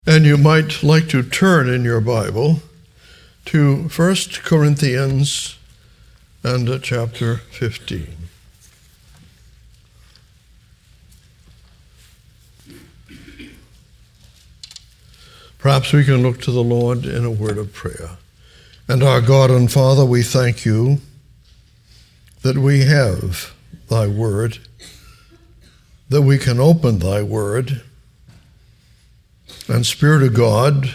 And you might like to turn in your Bible to 1 Corinthians and chapter 15. Perhaps we can look to the Lord in a word of prayer. And our God and Father, we thank you that we have thy word, that we can open thy word, and Spirit of God,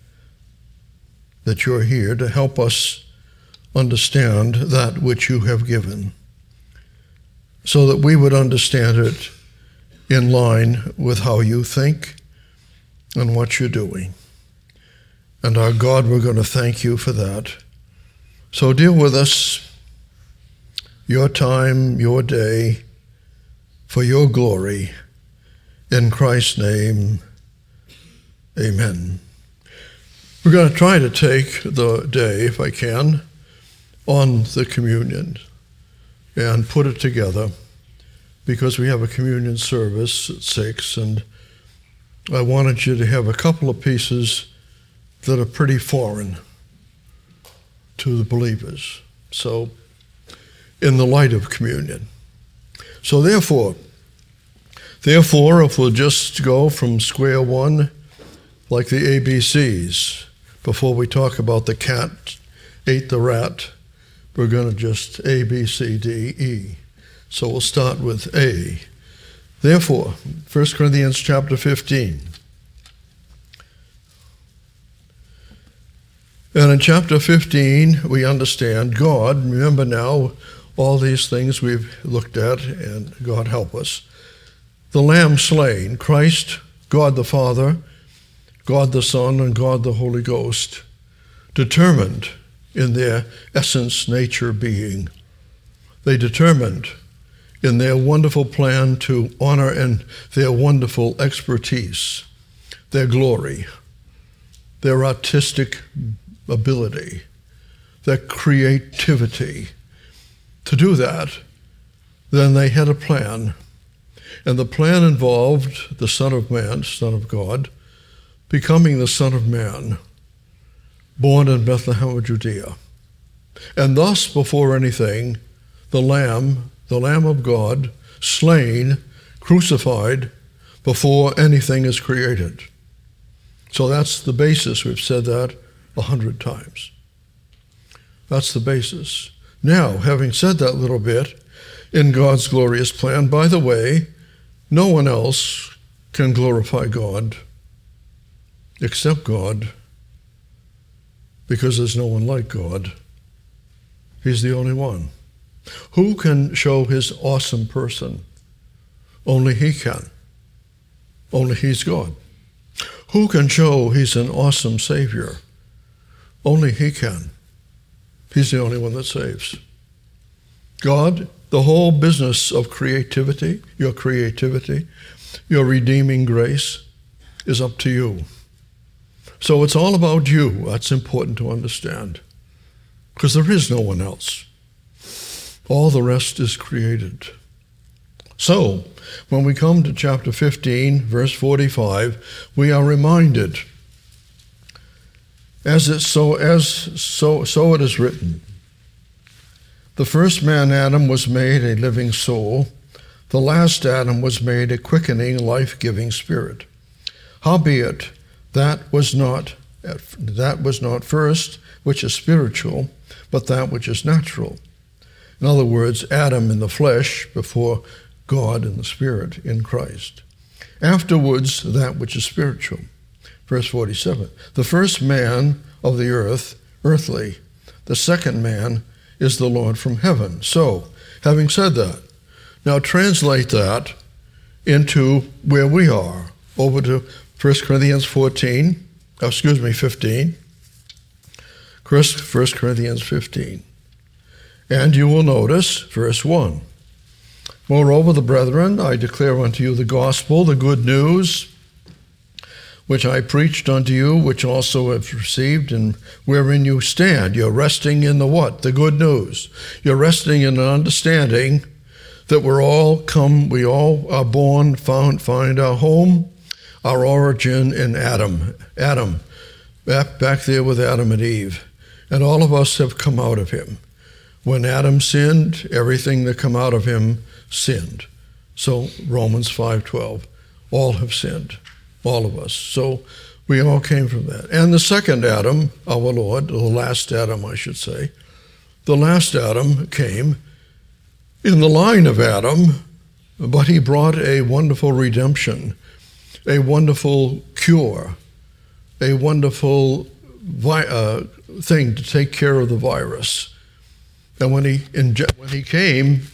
that you're here to help us understand that which you have given, so that we would understand it in line with how you think and what you're doing. And our God, we're going to thank you for that. So deal with us, your time, your day, for your glory. In Christ's name, amen. We're going to try to take the day, if I can, on the communion and put it together, because we have a communion service at 6, and I wanted you to have a couple of pieces that are pretty foreign to the believers. So, in the light of communion. So therefore, if we'll just go from square one, like the ABCs, before we talk about the cat ate the rat, we're going to just A, B, C, D, E. So we'll start with A. Therefore, 1 Corinthians chapter 15. And in chapter 15, we understand God. Remember now, all these things we've looked at, and God help us. The Lamb slain, Christ, God the Father, God the Son, and God the Holy Ghost, determined in their essence, nature, being. They determined in their wonderful plan to honor and their wonderful expertise, their glory, their artistic ability, their creativity. To do that, then they had a plan. And the plan involved the Son of Man, Son of God, becoming the Son of Man, born in Bethlehem of Judea. And thus, before anything, the Lamb of God, slain, crucified, before anything is created. So that's the basis. We've said that 100 times. That's the basis. Now, having said that little bit, in God's glorious plan, by the way, no one else can glorify God except God, because there's no one like God. He's the only one. Who can show his awesome person? Only he can. Only he's God. Who can show he's an awesome Savior? Only he can. He's the only one that saves. God, the whole business of creativity, your redeeming grace, is up to you. So it's all about you. That's important to understand, because there is no one else. All the rest is created. So, when we come to chapter 15, verse 45, we are reminded, so it is written, the first man, Adam, was made a living soul. The last Adam was made a quickening, life-giving spirit. Howbeit, that was not first which is spiritual, but that which is natural. In other words, Adam in the flesh before God in the spirit in Christ. Afterwards, that which is spiritual. Verse 47, the first man of the earth, earthly. The second man is the Lord from heaven. So, having said that, now translate that into where we are, over to 1 Corinthians 15. 1 Corinthians 15. And you will notice, verse 1. Moreover, the brethren, I declare unto you the gospel, the good news, which I preached unto you, which also have received, and wherein you stand. You're resting in the what? The good news. You're resting in an understanding that we all are born, find our home, our origin in Adam. Adam, back there with Adam and Eve. And all of us have come out of him. When Adam sinned, everything that come out of him sinned. So Romans 5:12, all have sinned, all of us. So we all came from that. And the second Adam, our Lord, the last Adam, I should say, the last Adam came in the line of Adam, but he brought a wonderful redemption, a wonderful cure, a wonderful thing to take care of the virus. And when he came,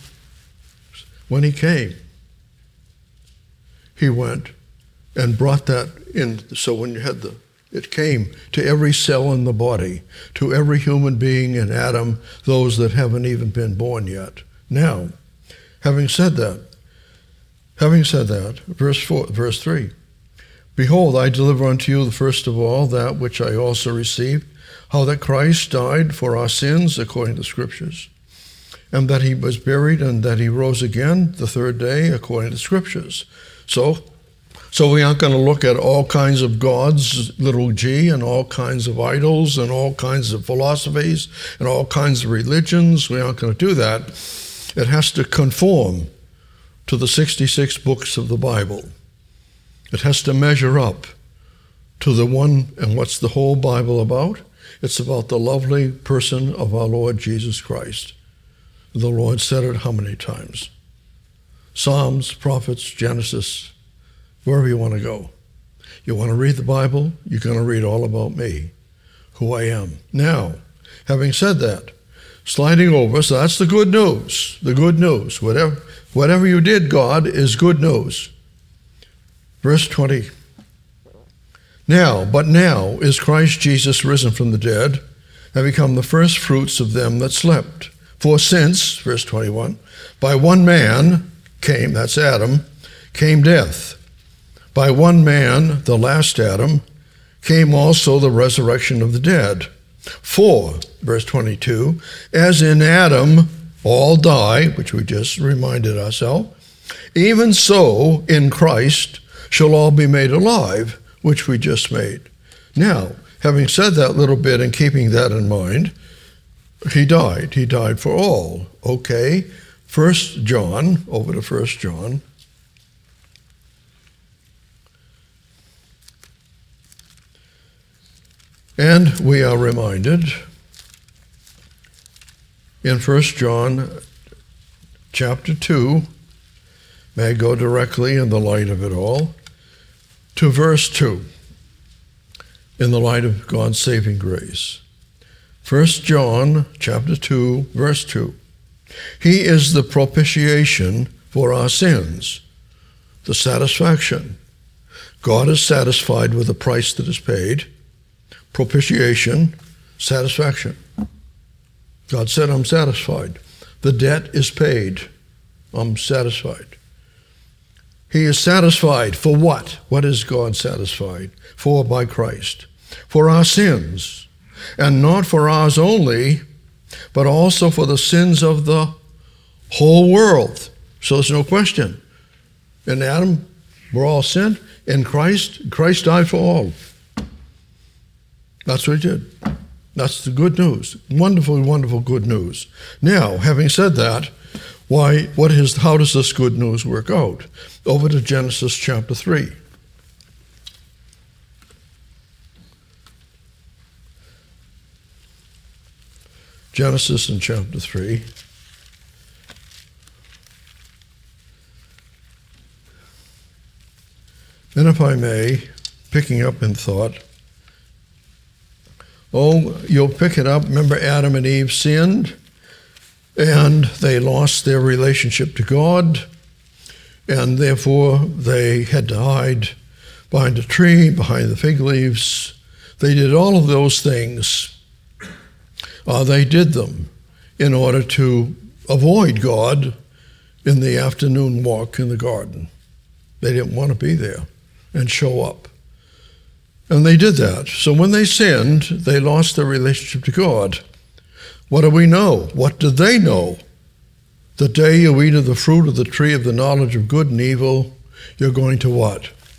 he went and brought that in. So when you had it came to every cell in the body, to every human being in Adam, those that haven't even been born yet. Now, having said that, verse 3, behold, I deliver unto you the first of all that which I also received, how that Christ died for our sins according to the Scriptures, and that he was buried, and that he rose again the third day according to the Scriptures. So we aren't going to look at all kinds of gods, little g, and all kinds of idols, and all kinds of philosophies, and all kinds of religions. We aren't going to do that. It has to conform to the 66 books of the Bible. It has to measure up to the one, and what's the whole Bible about? It's about the lovely person of our Lord Jesus Christ. The Lord said it how many times? Psalms, prophets, Genesis, wherever you want to go. You want to read the Bible, you're going to read all about me, who I am. Now, having said that, sliding over, so that's the good news. The good news. Whatever you did, God, is good news. Verse 20. Now is Christ Jesus risen from the dead, and become the first fruits of them that slept. For since, verse 21, by one man came, that's Adam, came death. By one man, the last Adam, came also the resurrection of the dead. For, verse 22, as in Adam all die, which we just reminded ourselves, even so in Christ shall all be made alive, which we just made. Now, having said that little bit and keeping that in mind, he died. He died for all. Okay, 1 John, over to 1 John. And we are reminded in 1 John chapter 2, may I go directly in the light of it all, to verse 2, in the light of God's saving grace. 1 John chapter 2, verse 2. He is the propitiation for our sins, the satisfaction. God is satisfied with the price that is paid. Propitiation, satisfaction. God said, I'm satisfied. The debt is paid. I'm satisfied. He is satisfied for what? What is God satisfied for by Christ? For our sins, and not for ours only, but also for the sins of the whole world. So there's no question. In Adam, we're all sinned. In Christ Died for all. That's what he did. That's the good news. Wonderful, wonderful good news. Now, having said that, how does this good news work out? Over to Genesis chapter 3. Genesis in chapter 3. And if I may, picking up in thought, you'll pick it up. Remember, Adam and Eve sinned, and they lost their relationship to God, and therefore they had to hide behind a tree, behind the fig leaves. They did all of those things. They did them in order to avoid God in the afternoon walk in the garden. They didn't want to be there and show up. And they did that. So when they sinned, they lost their relationship to God. What do we know? What did they know? The day you eat of the fruit of the tree of the knowledge of good and evil, you're going to what?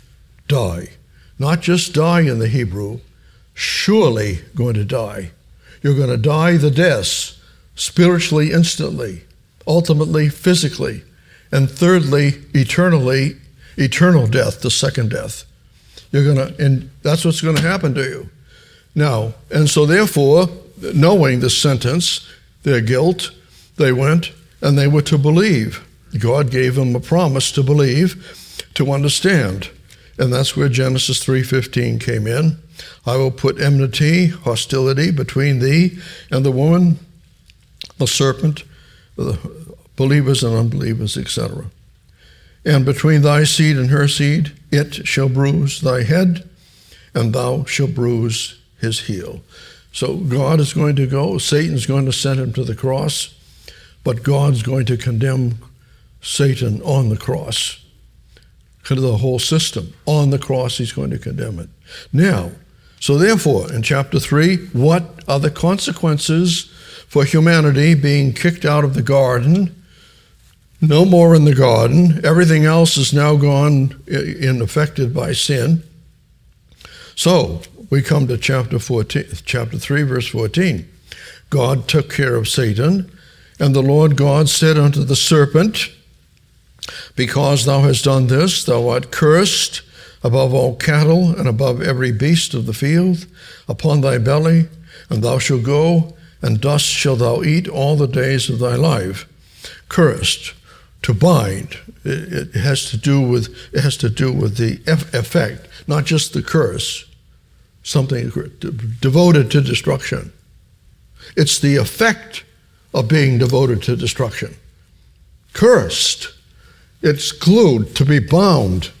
die. Not just die in the Hebrew, surely going to die. You're going to die the deaths, spiritually, instantly, ultimately, physically, and thirdly, eternally, eternal death, the second death. And that's what's going to happen to you. Now, and so therefore, knowing the sentence, their guilt, they went and they were to believe. God gave them a promise to believe, to understand. And that's where Genesis 3:15 came in. I will put enmity, hostility between thee and the woman, the serpent, the believers and unbelievers, etc. And between thy seed and her seed, it shall bruise thy head, and thou shalt bruise his heel. So God is going to go, Satan's going to send him to the cross, but God's going to condemn Satan on the cross. The whole system. On the cross, he's going to condemn it. Now, so therefore, in chapter 3, what are the consequences for humanity being kicked out of the garden? No more in the garden. Everything else is now gone and affected by sin. So, we come to chapter 3, verse 14. God took care of Satan, and the Lord God said unto the serpent, because thou hast done this, thou art cursed above all cattle and above every beast of the field upon thy belly, and thou shalt go, and dust shalt thou eat all the days of thy life. Cursed, to bind. It has to do with the effect, not just the curse. Something devoted to destruction. It's the effect of being devoted to destruction. Cursed. It's glued, to be bound.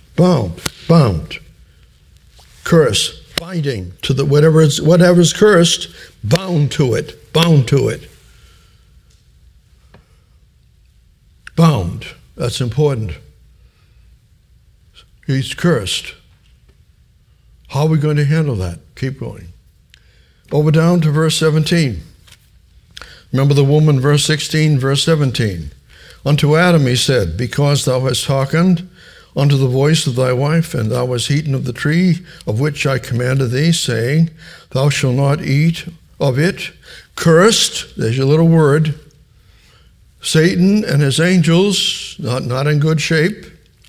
Curse, binding to the whatever's cursed, bound to it. Bound. That's important. He's cursed. How are we going to handle that? Keep going. Over down to verse 17. Remember the woman, verse 16, verse 17. Unto Adam he said, because thou hast hearkened unto the voice of thy wife, and thou hast eaten of the tree of which I commanded thee, saying, thou shalt not eat of it. Cursed, there's your little word. Satan and his angels, not in good shape.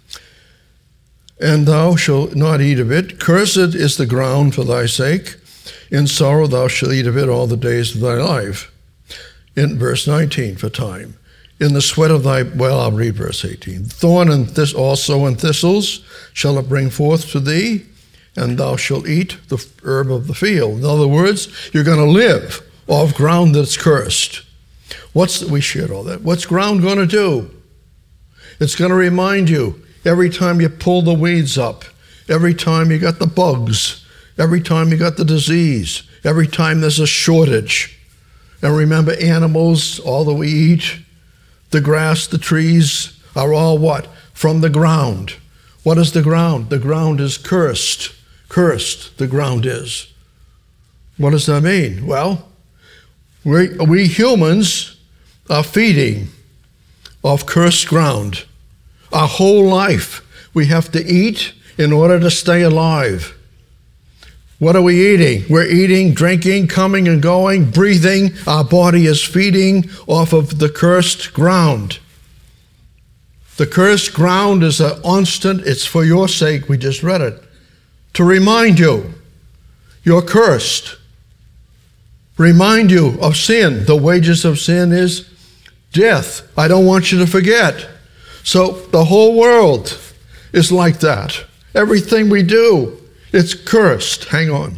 And thou shalt not eat of it. Cursed is the ground for thy sake. In sorrow thou shalt eat of it all the days of thy life. In verse 19 for time. In the sweat of thy, I'll read verse 18. Thorn and also and thistles shall it bring forth to thee, and thou shalt eat the herb of the field. In other words, you're going to live off ground that's cursed. We shared all that. What's ground going to do? It's going to remind you every time you pull the weeds up, every time you got the bugs, every time you got the disease, every time there's a shortage. And remember, animals, all that we eat, the grass, the trees, are all what? From the ground. What is the ground? The ground is cursed. Cursed, the ground is. What does that mean? Well, we humans are feeding off cursed ground. Our whole life, we have to eat in order to stay alive. What are we eating? We're eating, drinking, coming and going, breathing. Our body is feeding off of the cursed ground. The cursed ground is a constant. It's for your sake. We just read it. To remind you, you're cursed. Remind you of sin. The wages of sin is death. I don't want you to forget. So the whole world is like that. Everything we do, it's cursed. Hang on.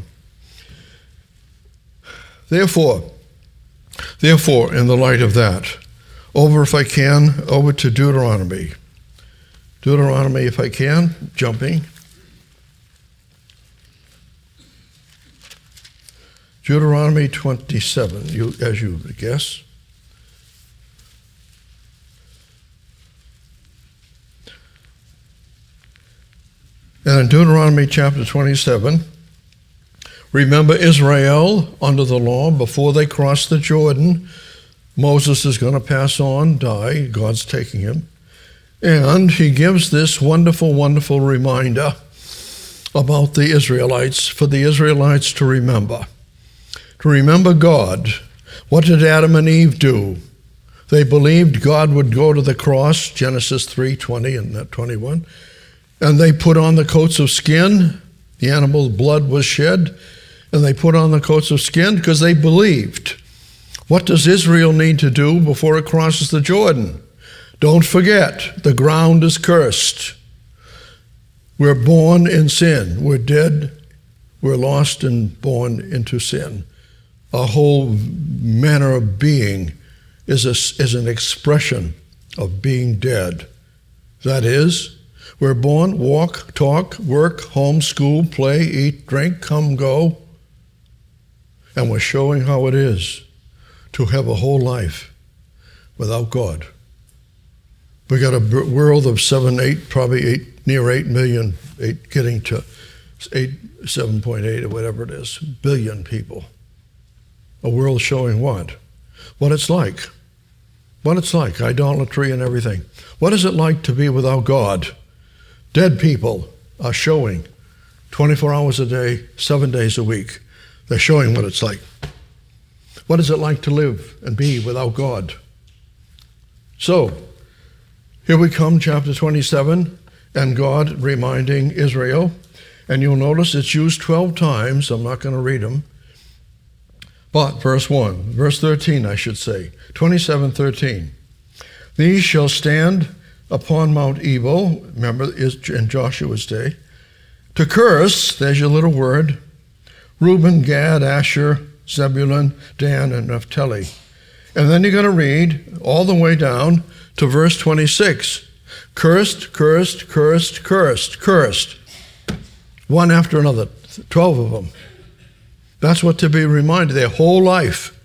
Therefore, in the light of that, over to Deuteronomy. Deuteronomy, if I can, jumping. Deuteronomy 27, as you would guess. And in Deuteronomy chapter 27, remember Israel under the law, before they cross the Jordan, Moses is going to pass on, die, God's taking him. And he gives this wonderful, wonderful reminder about the Israelites, for the Israelites to remember. To remember God. What did Adam and Eve do? They believed God would go to the cross, Genesis 3:20 and 21, and they put on the coats of skin. The animal's blood was shed, and they put on the coats of skin because they believed. What does Israel need to do before it crosses the Jordan? Don't forget, the ground is cursed. We're born in sin. We're dead. We're lost and born into sin. Our whole manner of being is an expression of being dead. That is, we're born, walk, talk, work, home, school, play, eat, drink, come, go. And we're showing how it is to have a whole life without God. We got a world of 7.8, near 8 million, getting to 7.8 or whatever it is, billion people. A world showing what? What it's like. What it's like, idolatry and everything. What is it like to be without God? Dead people are showing 24 hours a day, 7 days a week. They're showing what it's like. What is it like to live and be without God? So, here we come, chapter 27, and God reminding Israel. And you'll notice it's used 12 times. I'm not going to read them. But verse 13, I should say, 27:13. These shall stand upon Mount Ebal, remember, in Joshua's day, to curse, there's your little word, Reuben, Gad, Asher, Zebulun, Dan, and Naphtali. And then you're going to read all the way down to verse 26. Cursed, cursed, cursed, cursed, cursed. One after another, 12 of them. That's what to be reminded. Their whole life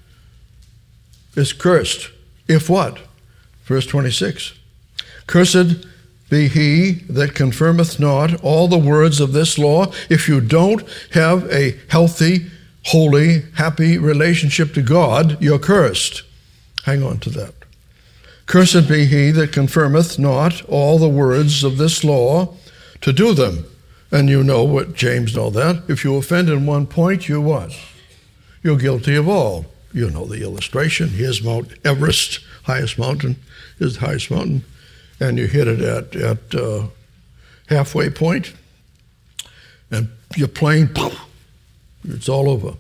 is cursed. If what? Verse 26. Cursed be he that confirmeth not all the words of this law. If you don't have a healthy, holy, happy relationship to God, you're cursed. Hang on to that. Cursed be he that confirmeth not all the words of this law to do them. And you know what, James know that. If you offend in one point, you what? You're guilty of all. You know the illustration. Here's Mount Everest, highest mountain, is the highest mountain. And you hit it at halfway point, and your plane, it's all over.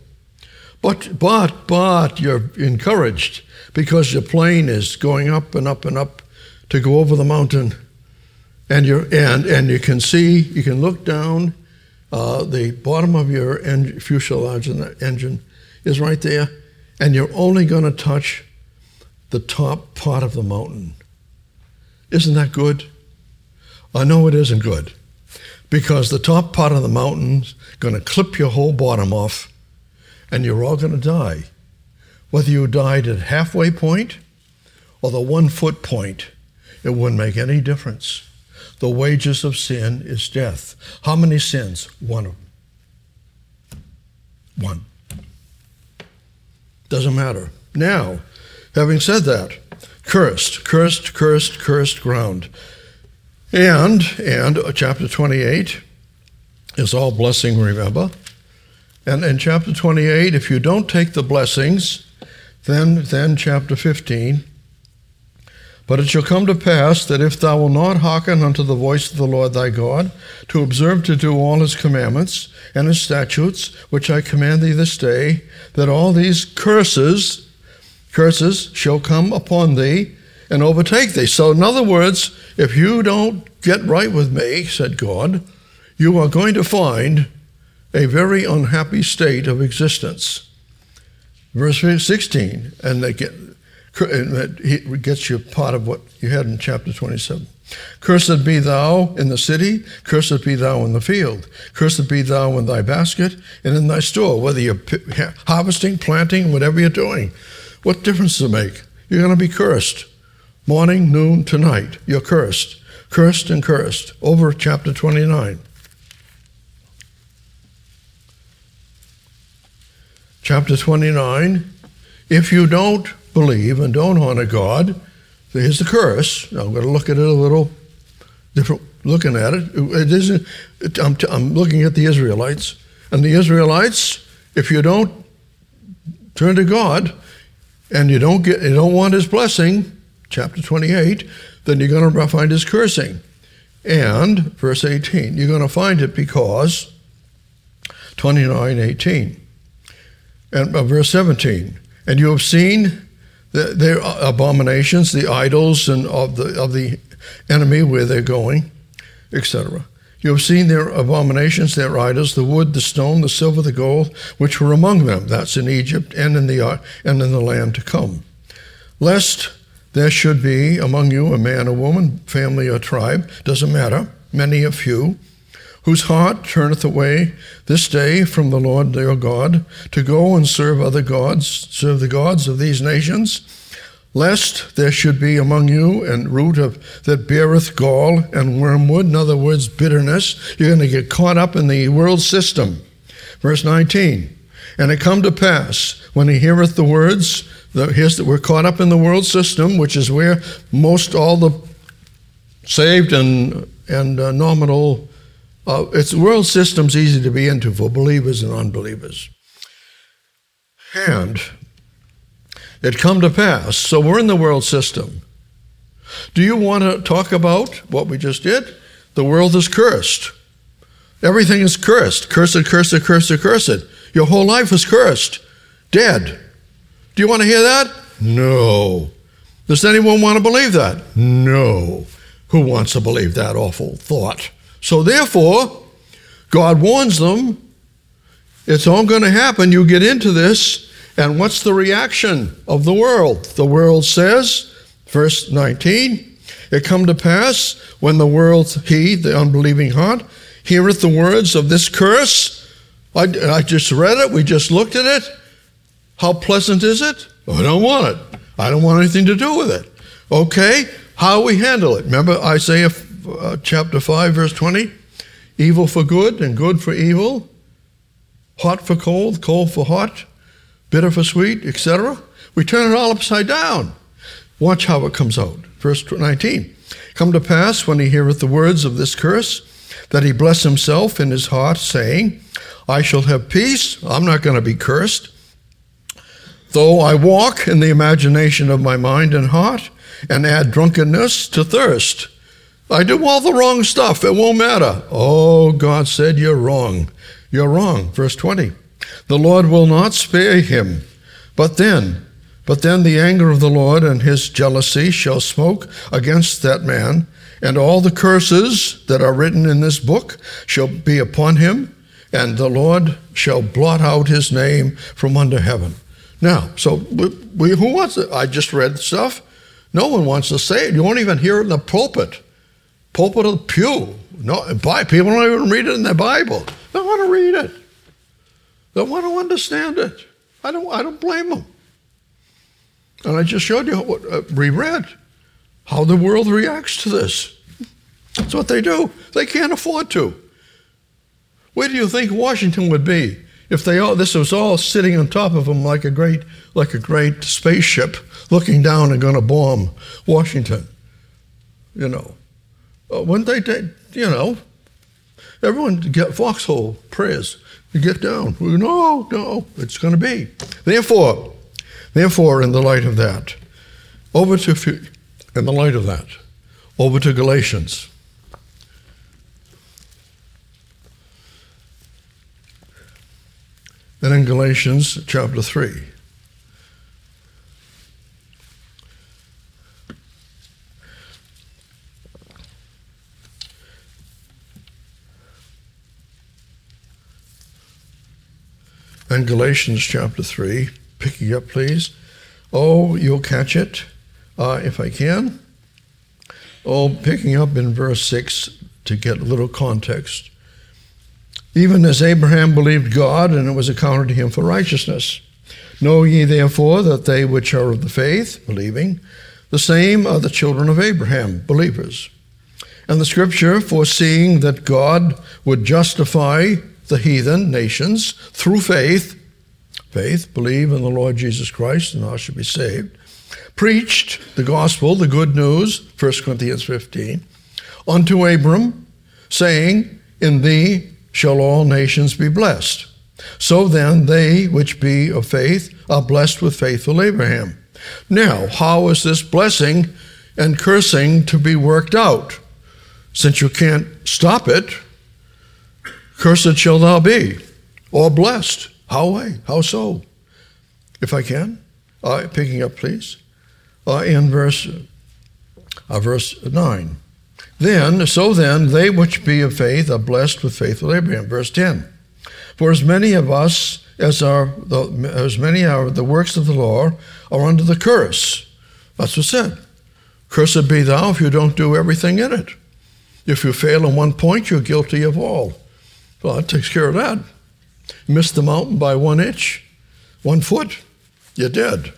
But you're encouraged because your plane is going up and up and up to go over the mountain. And you can see, you can look down, the bottom of your fuselage and the engine is right there, and you're only going to touch the top part of the mountain. Isn't that good? I know it isn't good, because the top part of the mountain's going to clip your whole bottom off, and you're all going to die. Whether you died at halfway point or the 1 foot point, it wouldn't make any difference. The wages of sin is death. How many sins? One of them. One. Doesn't matter. Now, having said that, cursed, cursed, cursed, cursed ground. And chapter 28 is all blessing, remember. And in chapter 28, if you don't take the blessings, then chapter 15, but it shall come to pass that if thou wilt not hearken unto the voice of the Lord thy God, to observe to do all his commandments and his statutes, which I command thee this day, that all these curses shall come upon thee and overtake thee. So in other words, if you don't get right with me, said God, you are going to find a very unhappy state of existence. Verse 16, and it gets you part of what you had in chapter 27. Cursed be thou in the city, cursed be thou in the field, cursed be thou in thy basket and in thy store, whether you're harvesting, planting, whatever you're doing. What difference does it make? You're going to be cursed. Morning, noon, to night, you're cursed. Cursed and cursed. Over chapter 29. Chapter 29, if you don't believe and don't honor God, here's the curse. Now I'm going to look at it a little different looking at it. It isn't. I'm looking at the Israelites, and the Israelites, if you don't turn to God, and you don't want His blessing, chapter 28, then you're going to find His cursing. And verse 18, you're going to find it because 29:18, and verse 17, and you have seen their abominations, the idols, and of the enemy where they're going, etc. You have seen their abominations, their idols, the wood, the stone, the silver, the gold, which were among them. That's in Egypt and in the land to come. Lest there should be among you a man, a woman, family, or tribe, doesn't matter, many or few, whose heart turneth away this day from the Lord their God, to go and serve other gods, serve the gods of these nations, lest there should be among you a root that beareth gall and wormwood, in other words, bitterness. You're going to get caught up in the world system. Verse 19, and it come to pass, when he heareth the words, we're caught up in the world system, which is where most all the saved and nominal, it's world system's easy to be into for believers and unbelievers. And it come to pass, so we're in the world system. Do you want to talk about what we just did? The world is cursed. Everything is cursed. Cursed, cursed, cursed, cursed. Your whole life is cursed. Dead. Do you want to hear that? No. Does anyone want to believe that? No. Who wants to believe that awful thought? So therefore, God warns them, it's all going to happen. You get into this, and what's the reaction of the world? The world says, verse 19, it come to pass when the world, he, the unbelieving heart, heareth the words of this curse. I just read it. We just looked at it. How pleasant is it? I don't want it. I don't want anything to do with it. Okay, how we handle it. Remember Isaiah chapter 5, verse 20? Evil for good and good for evil, hot for cold, cold for hot, bitter for sweet, etc. We turn it all upside down. Watch how it comes out. Verse 19. Come to pass when he heareth the words of this curse, that he bless himself in his heart, saying, I shall have peace. I'm not going to be cursed. Though I walk in the imagination of my mind and heart, and add drunkenness to thirst. I do all the wrong stuff. It won't matter. Oh, God said, you're wrong. You're wrong. Verse 20. The Lord will not spare him. But then the anger of the Lord and his jealousy shall smoke against that man, and all the curses that are written in this book shall be upon him, and the Lord shall blot out his name from under heaven. Now, so who wants it? I just read stuff. No one wants to say it. You won't even hear it in the pulpit of the pew. No, people don't even read it in their Bible. They don't want to read it. They want to understand it. I don't blame them. And I just showed you what we read, how the world reacts to this. That's what they do. They can't afford to. Where do you think Washington would be if this was all sitting on top of them like a great spaceship looking down and going to bomb Washington? Wouldn't they? Everyone get foxhole prayers to get down. No, it's going to be. Therefore, in the light of that, over to Galatians. And in Galatians chapter 3. And Galatians chapter 3, picking up, please. Oh, you'll catch it if I can. Oh, picking up in verse 6 to get a little context. Even as Abraham believed God, and it was accounted to him for righteousness. Know ye therefore that they which are of the faith, believing, the same are the children of Abraham, believers. And the scripture, foreseeing that God would justify the heathen nations through faith, believe in the Lord Jesus Christ, and thou shalt be saved, preached the gospel, the good news, 1 Corinthians 15, unto Abram, saying, in thee shall all nations be blessed. So then they which be of faith are blessed with faithful Abraham. Now, how is this blessing and cursing to be worked out? Since you can't stop it, cursed shall thou be, or blessed. How so? If I can, picking up, please, in verse 9. So then, they which be of faith are blessed with faithful Abraham. Verse 10. For as many of us as many are the works of the law are under the curse. That's what's said. Cursed be thou if you don't do everything in it. If you fail in one point, you're guilty of all. Well, that takes care of that. Miss the mountain by 1 inch, 1 foot, you're dead.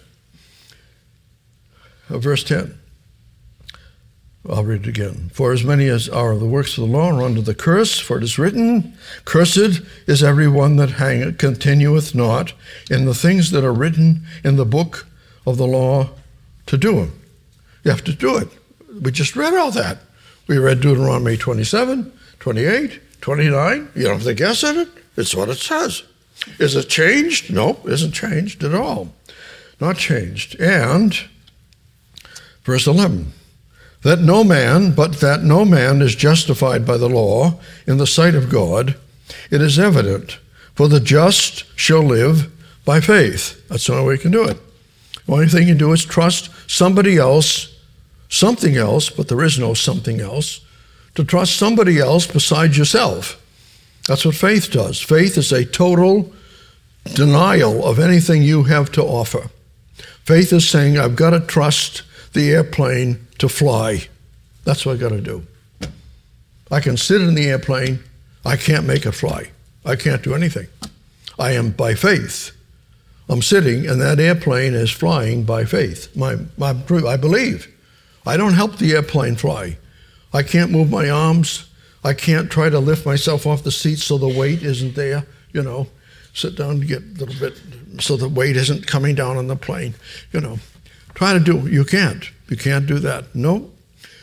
Verse 10. I'll read it again. For as many as are the works of the law are under the curse, for it is written, cursed is every one that continueth not in the things that are written in the book of the law to do them. You have to do it. We just read all that. We read Deuteronomy 27, 28, 29. You don't have to guess at it. It's what it says. Is it changed? No, it isn't changed at all. Not changed. And verse 11. That no man is justified by the law in the sight of God, it is evident, for the just shall live by faith. That's the only way you can do it. The only thing you can do is trust somebody else, something else, but there is no something else, to trust somebody else besides yourself. That's what faith does. Faith is a total denial of anything you have to offer. Faith is saying, I've got to trust the airplane to fly. That's what I got to do. I can sit in the airplane. I can't make it fly. I can't do anything. I am by faith. I'm sitting, and that airplane is flying by faith. I believe. I don't help the airplane fly. I can't move my arms. I can't try to lift myself off the seat so the weight isn't there. Sit down and get a little bit so the weight isn't coming down on the plane. Try to do it. You can't. You can't do that. Nope.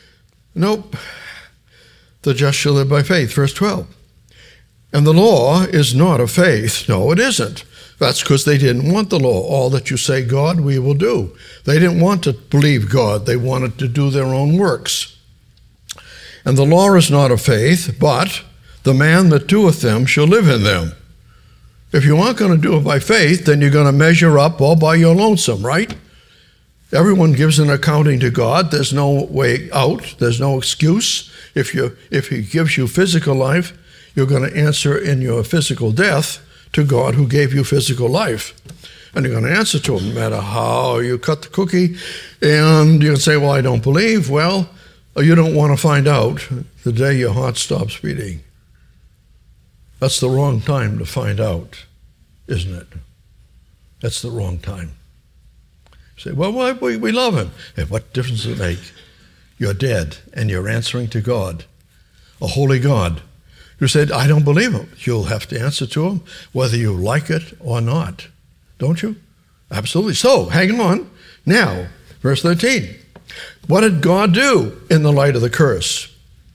The just shall live by faith. Verse 12. And the law is not of faith. No, it isn't. That's because they didn't want the law. All that you say, God, we will do. They didn't want to believe God. They wanted to do their own works. And the law is not of faith, but the man that doeth them shall live in them. If you aren't going to do it by faith, then you're going to measure up all by your lonesome, right? Everyone gives an accounting to God. There's no way out. There's no excuse. If he gives you physical life, you're going to answer in your physical death to God who gave you physical life. And you're going to answer to him no matter how you cut the cookie. And you can say, well, I don't believe. Well, you don't want to find out the day your heart stops beating. That's the wrong time to find out, isn't it? That's the wrong time. You say, well, we love him. Hey, what difference does it make? You're dead, and you're answering to God, a holy God. You said, I don't believe him. You'll have to answer to him whether you like it or not. Don't you? Absolutely. So, hang on. Now, verse 13. What did God do in the light of the curse?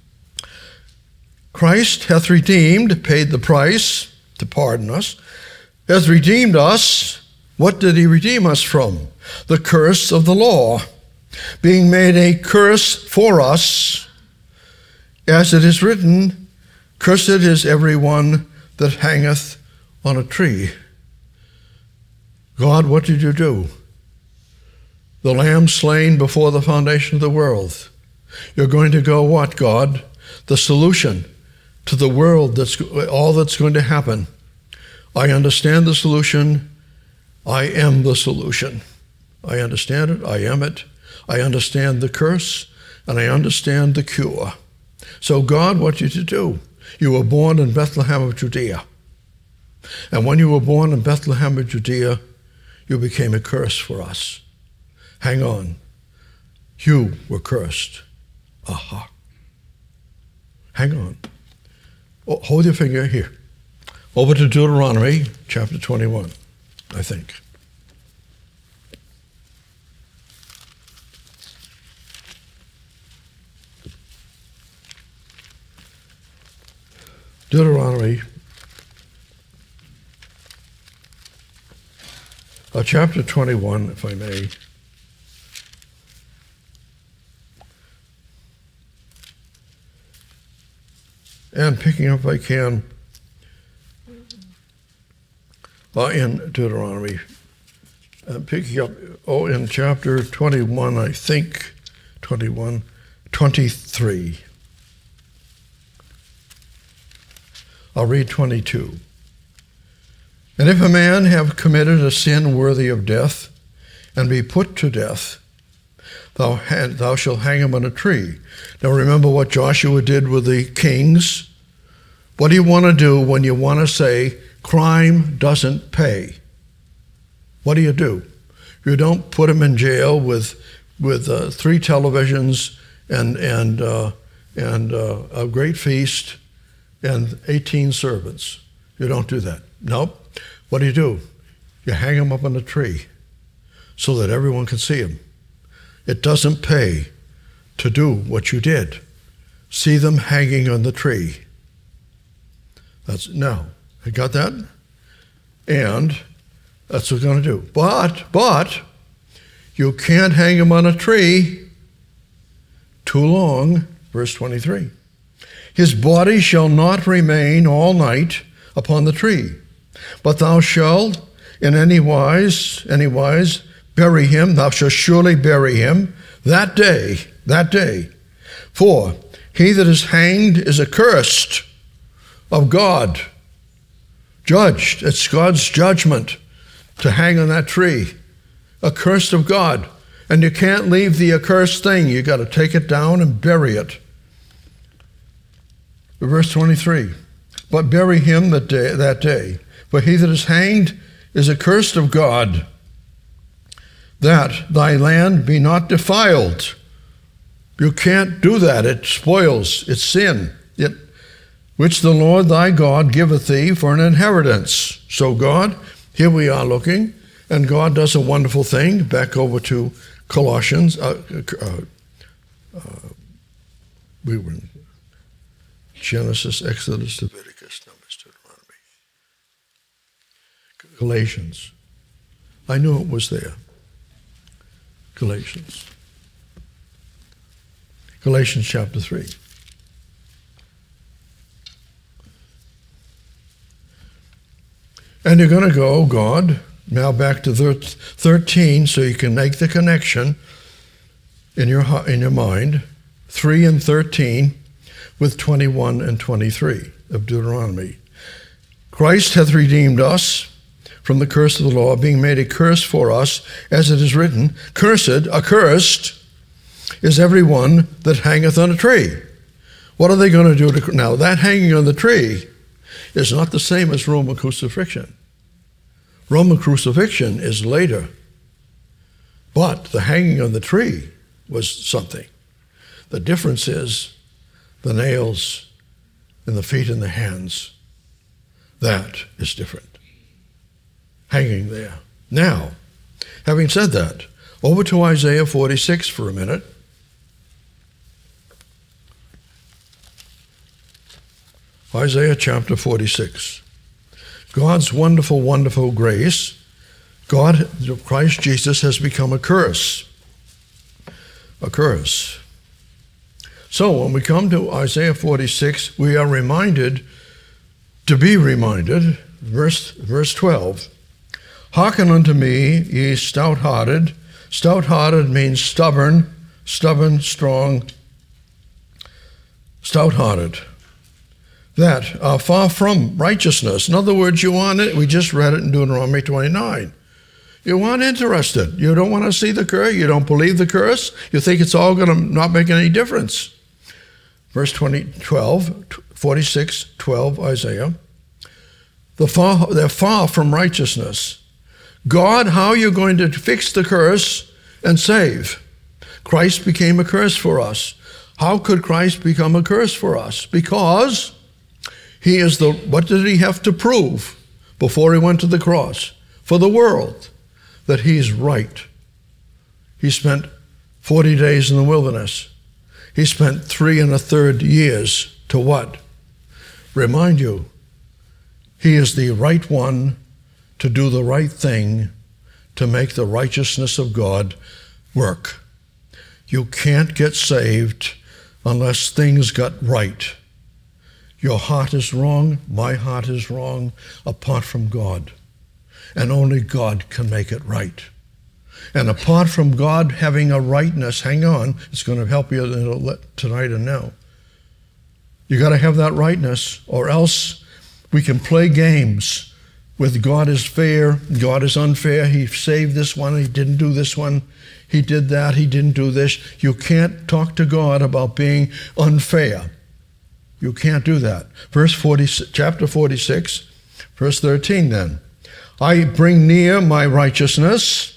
Christ hath redeemed, paid the price to pardon us, hath redeemed us. What did he redeem us from? The curse of the law, being made a curse for us, as it is written, cursed is every one that hangeth on a tree. God, what did you do? The lamb slain before the foundation of the world. You're going to go what, God? The solution to the world, all that's going to happen. I understand the solution. I am the solution. I understand it. I am it. I understand the curse, and I understand the cure. So God, what did you do? You were born in Bethlehem of Judea. And when you were born in Bethlehem of Judea, you became a curse for us. Hang on. You were cursed. Aha. Hang on. Oh, hold your finger here. Over to Deuteronomy chapter 21, I think. Deuteronomy chapter 21, if I may. And picking up, if I can, in Deuteronomy, picking up, in chapter 21, I think, 23. I'll read 22. And if a man have committed a sin worthy of death, and be put to death, thou shalt hang him on a tree. Now remember what Joshua did with the kings. What do you want to do when you want to say crime doesn't pay? What do? You don't put him in jail with 3 televisions and a great feast and 18 servants. You don't do that. Nope. What do? You hang him up on a tree so that everyone can see him. It doesn't pay to do what you did. See them hanging on the tree. Now, you got that? And that's what we're going to do. But you can't hang him on a tree too long. Verse 23. His body shall not remain all night upon the tree, but thou shalt in any wise bury him. Thou shalt surely bury him that day. For he that is hanged is accursed of God, judged. It's God's judgment to hang on that tree. Accursed of God. And you can't leave the accursed thing. You got to take it down and bury it. Verse 23. But bury him that day. For he that is hanged is accursed of God, that thy land be not defiled. You can't do that. It spoils. It's sin. Which the Lord thy God giveth thee for an inheritance. So God, here we are looking, and God does a wonderful thing. Back over to Colossians. We were in Genesis, Exodus, Leviticus, Numbers, Deuteronomy. Galatians. I knew it was there. Galatians chapter 3. And you're going to go, God, now back to 13 so you can make the connection in your mind, 3 and 13 with 21 and 23 of Deuteronomy. Christ hath redeemed us from the curse of the law, being made a curse for us, as it is written, accursed is every one that hangeth on a tree. What are they going to do? Now, that hanging on the tree is not the same as Roman crucifixion. Roman crucifixion is later. But the hanging on the tree was something. The difference is the nails in the feet and the hands. That is different. Hanging there. Now, having said that, over to Isaiah 46 for a minute. Isaiah chapter 46. God's wonderful, wonderful grace. God, Christ Jesus, has become a curse. A curse. So when we come to Isaiah 46, we are reminded, verse 12, hearken unto me, ye stout-hearted. Stout-hearted means stubborn, strong, stout-hearted. That are far from righteousness. In other words, you want it. We just read it in Deuteronomy 29. You aren't interested. You don't want to see the curse. You don't believe the curse. You think it's all going to not make any difference. Verse 46:12, Isaiah. They're far from righteousness. God, how are you going to fix the curse and save? Christ became a curse for us. How could Christ become a curse for us? Because he is what did he have to prove before he went to the cross? For the world, that he's right. He spent 40 days in the wilderness. He spent 3 1/3 years to what? remind you, he is the right one to do the right thing, to make the righteousness of God work. You can't get saved unless things got right. Your heart is wrong, my heart is wrong, apart from God. And only God can make it right. And apart from God having a rightness, hang on, it's going to help you tonight and now. You got to have that rightness, or else we can play games with God is fair, God is unfair, he saved this one, he didn't do this one, he did that, he didn't do this. You can't talk to God about being unfair. You can't do that. Chapter 46, verse 13 then. I bring near my righteousness.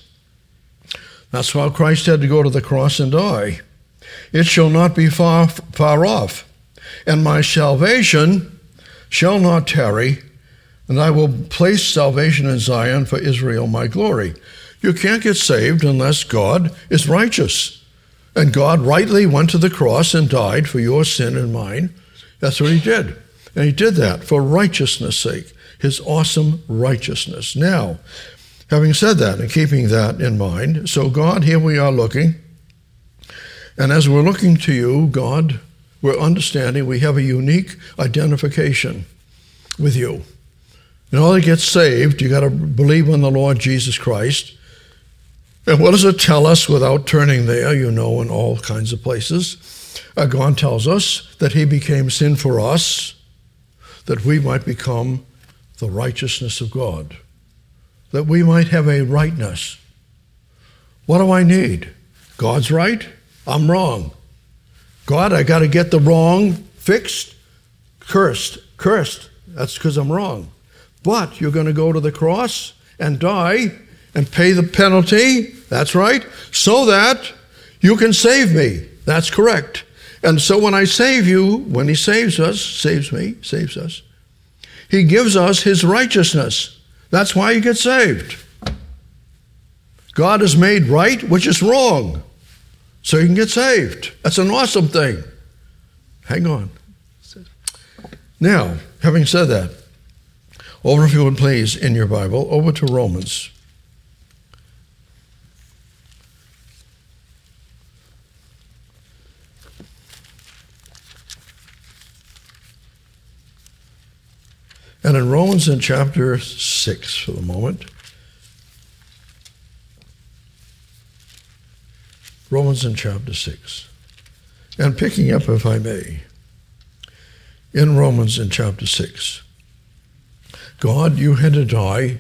That's why Christ had to go to the cross and die. It shall not be far off. And my salvation shall not tarry, and I will place salvation in Zion for Israel, my glory. You can't get saved unless God is righteous. And God rightly went to the cross and died for your sin and mine. That's what he did. And he did that for righteousness' sake, his awesome righteousness. Now, having said that and keeping that in mind, so God, here we are looking. And as we're looking to you, God, we're understanding we have a unique identification with you. In order to get saved, you got to believe in the Lord Jesus Christ. And what does it tell us without turning there, in all kinds of places? God tells us that he became sin for us, that we might become the righteousness of God, that we might have a rightness. What do I need? God's right, I'm wrong. God, I got to get the wrong fixed, cursed. That's because I'm wrong. But you're going to go to the cross and die and pay the penalty, that's right, so that you can save me. That's correct. And so when I save you, when he saves us, he gives us his righteousness. That's why you get saved. God has made right, which is wrong, so you can get saved. That's an awesome thing. Hang on. Now, having said that, over, if you would please, in your Bible, over to Romans. And in Romans in chapter 6 for the moment, Romans in chapter 6, and picking up, if I may, in Romans in chapter 6, God, you had to die,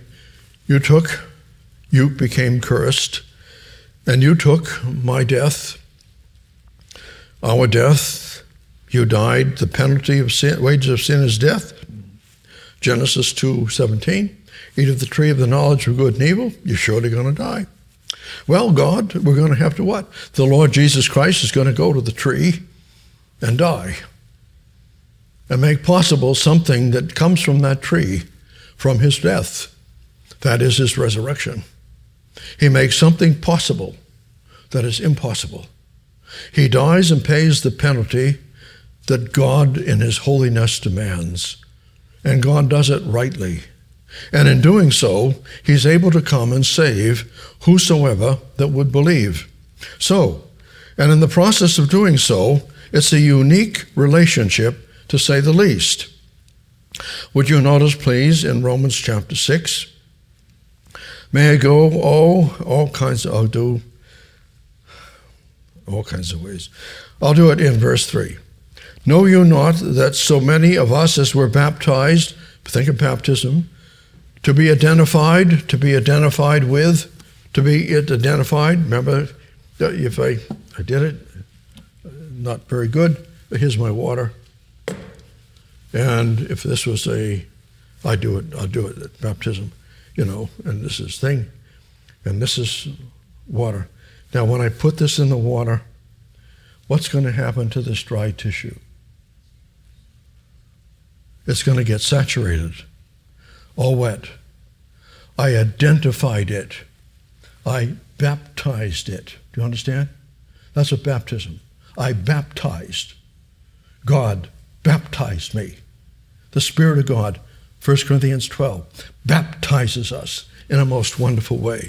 you became cursed, and you took my death, our death, you died, the penalty of sin, wages of sin is death, Genesis 2:17, eat of the tree of the knowledge of good and evil, you're surely going to die. Well, God, we're going to have to what? The Lord Jesus Christ is going to go to the tree and die and make possible something that comes from that tree, from his death. That is his resurrection. He makes something possible that is impossible. He dies and pays the penalty that God in his holiness demands. And God does it rightly. And in doing so, he's able to come and save whosoever that would believe. So, and in the process of doing so, it's a unique relationship, to say the least. Would you notice, please, in Romans chapter 6? May I go all kinds of ways. I'll do it in verse 3. Know you not that so many of us as were baptized, think of baptism, to be identified with, remember, if I did it, not very good, but here's my water. And if this was I'll do it at baptism, and this is thing, and this is water. Now, when I put this in the water, what's going to happen to this dry tissue? It's going to get saturated, all wet. I identified it. I baptized it. Do you understand? That's what baptism. I baptized. God baptized me. The Spirit of God, 1 Corinthians 12, baptizes us in a most wonderful way.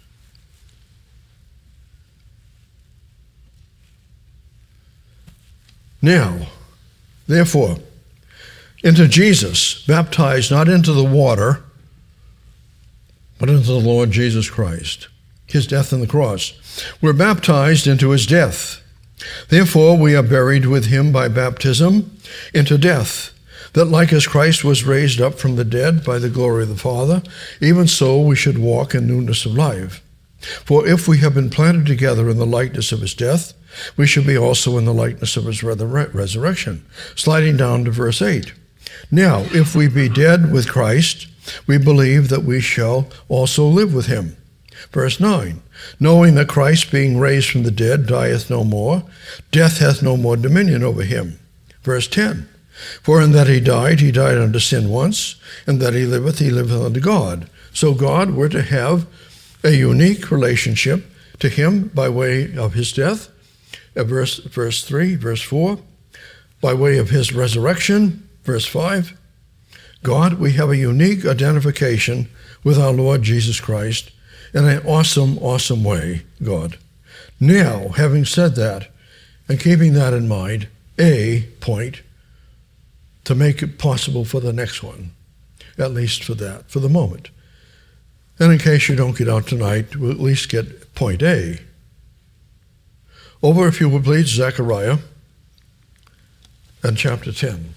Now, therefore, into Jesus, baptized not into the water, but into the Lord Jesus Christ, his death on the cross. We're baptized into his death. Therefore, we are buried with him by baptism into death, that like as Christ was raised up from the dead by the glory of the Father, even so we should walk in newness of life. For if we have been planted together in the likeness of his death, we should be also in the likeness of his resurrection. Sliding down to verse 8. Now, if we be dead with Christ, we believe that we shall also live with him. Verse 9. Knowing that Christ, being raised from the dead, dieth no more, death hath no more dominion over him. Verse 10. For in that he died unto sin once, and that he liveth unto God. So God, we're to have a unique relationship to him by way of his death, verse 3, verse 4, by way of his resurrection, verse 5. God, we have a unique identification with our Lord Jesus Christ in an awesome, awesome way, God. Now, having said that, and keeping that in mind, a point to make it possible for the next one, at least for that, for the moment. And in case you don't get out tonight, we'll at least get point A. Over, if you would please, Zechariah and chapter 10.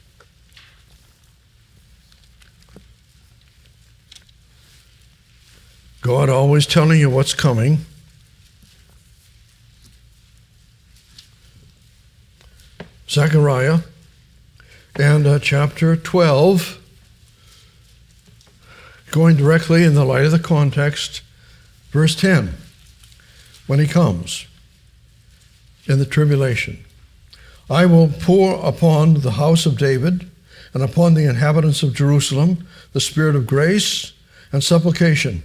God always telling you what's coming. Zechariah and chapter 12, going directly in the light of the context, verse 10, when he comes in the tribulation. I will pour upon the house of David and upon the inhabitants of Jerusalem the spirit of grace and supplications,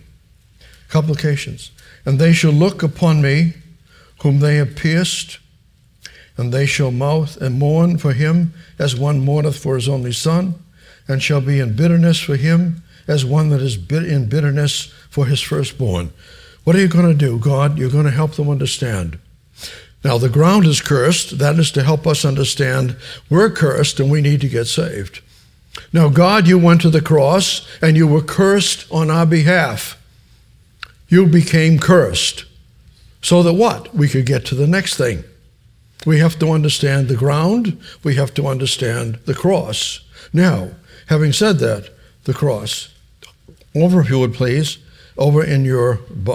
and they shall look upon me whom they have pierced, and they shall mouth and mourn for him as one mourneth for his only son, and shall be in bitterness for him as one that is in bitterness for his firstborn. What are you going to do, God? You're going to help them understand. Now, the ground is cursed. That is to help us understand we're cursed and we need to get saved. Now, God, you went to the cross and you were cursed on our behalf. You became cursed so that what? We could get to the next thing. We have to understand the ground. We have to understand the cross. Now, having said that, the cross. Over, if you would please, over in your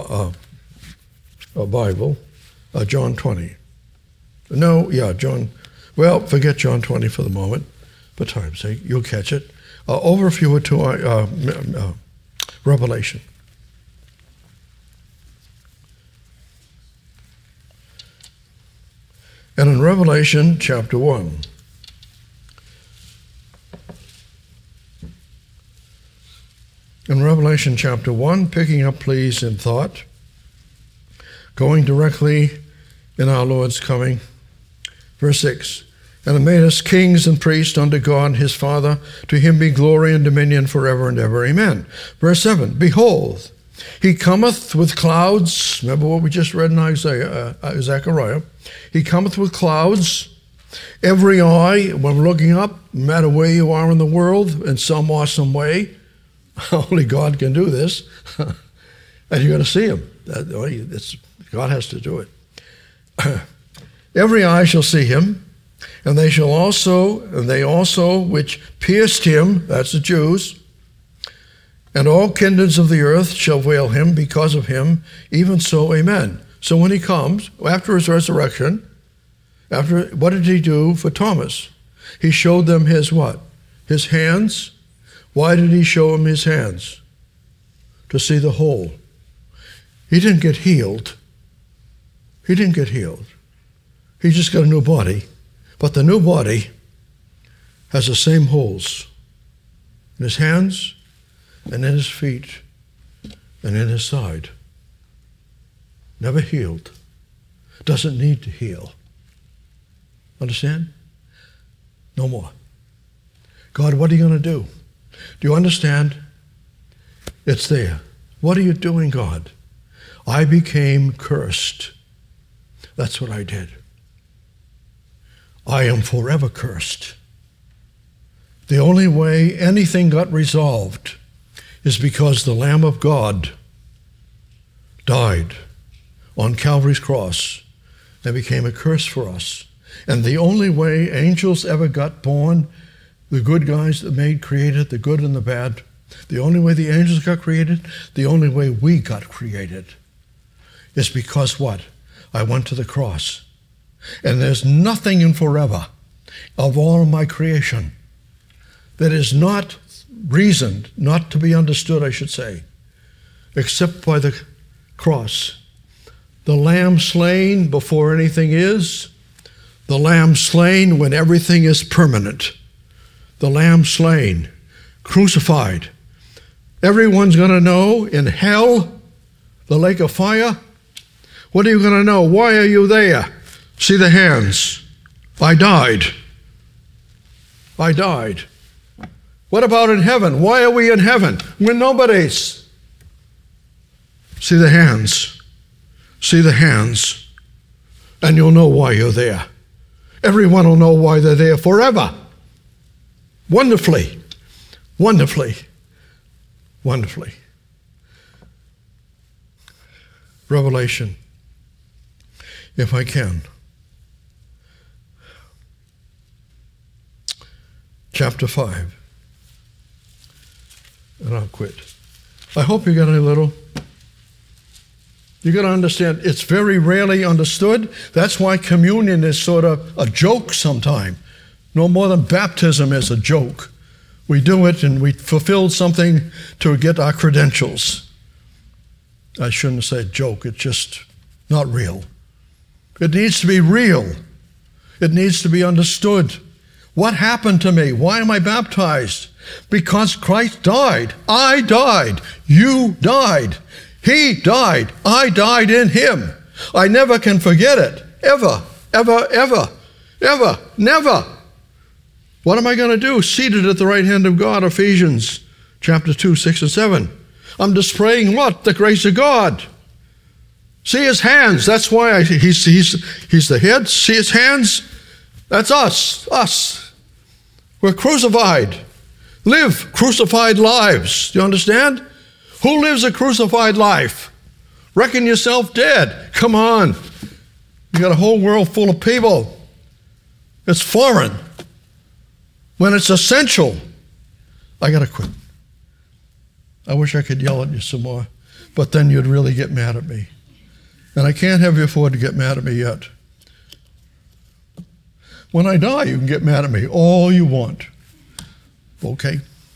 Bible, John 20. John. Well, forget John 20 for the moment, for time's sake. You'll catch it. Over, if you would, to Revelation. And in Revelation chapter 1, in Revelation chapter 1, picking up, please, in thought, going directly in our Lord's coming, verse 6, and have made us kings and priests unto God his Father, to him be glory and dominion forever and ever. Amen. Verse 7, behold, he cometh with clouds. Remember what we just read in Zechariah. He cometh with clouds. Every eye, when we're looking up, no matter where you are in the world, in some awesome way, only God can do this. And you're going to see him. God has to do it. Every eye shall see him, and they also which pierced him, that's the Jews, and all kindreds of the earth shall wail him because of him, even so, amen. So when he comes, after his resurrection, what did he do for Thomas? He showed them his what? His hands. Why did he show him his hands? To see the hole. He didn't get healed. He just got a new body. But the new body has the same holes in his hands and in his feet and in his side. Never healed. Doesn't need to heal. Understand? No more. God, what are you going to do? Do you understand? It's there. What are you doing, God? I became cursed. That's what I did. I am forever cursed. The only way anything got resolved is because the Lamb of God died on Calvary's cross and became a curse for us. And the only way angels ever got born, the good guys that made created, the good and the bad, the only way the angels got created, the only way we got created is because what? I went to the cross. And there's nothing in forever of all my creation that is not reasoned, not to be understood, I should say, except by the cross. The Lamb slain before anything is, the Lamb slain when everything is permanent. The Lamb slain, crucified. Everyone's going to know in hell, the lake of fire. What are you going to know? Why are you there? See the hands. I died. I died. What about in heaven? Why are we in heaven? We're nobodies. See the hands. See the hands. And you'll know why you're there. Everyone will know why they're there forever. Wonderfully. Wonderfully. Wonderfully. Revelation, if I can. Chapter 5. And I'll quit. I hope you got a little. You got to understand, it's very rarely understood. That's why communion is sort of a joke sometime. No more than baptism is a joke. We do it and we fulfill something to get our credentials. I shouldn't say joke, it's just not real. It needs to be real. It needs to be understood. What happened to me? Why am I baptized? Because Christ died. I died. You died. He died. I died in him. I never can forget it. Ever, ever, ever, ever, never. What am I going to do? Seated at the right hand of God, Ephesians chapter 2, 6 and 7. I'm displaying what? The grace of God. See his hands. That's why he's the head. See his hands? That's us. Us. We're crucified. Live crucified lives. Do you understand? Who lives a crucified life? Reckon yourself dead. Come on. You got a whole world full of people. It's foreign. When it's essential. I got to quit. I wish I could yell at you some more, but then you'd really get mad at me. And I can't have you afford to get mad at me yet. When I die, you can get mad at me all you want. Okay?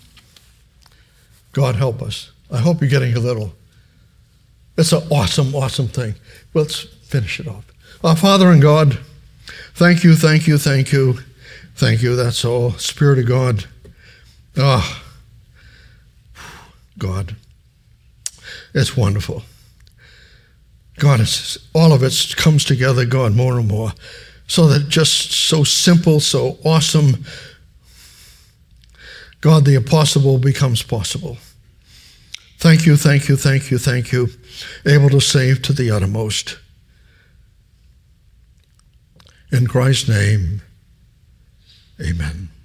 God help us. I hope you're getting a little. It's an awesome, awesome thing. Let's finish it off. Our Father in God, thank you, thank you, thank you. Thank you, that's all. Spirit of God. Ah. God, it's wonderful. God, all of it comes together, God, more and more, so that just so simple, so awesome. God, the impossible becomes possible. Thank you, thank you, thank you, thank you. Able to save to the uttermost. In Christ's name, amen.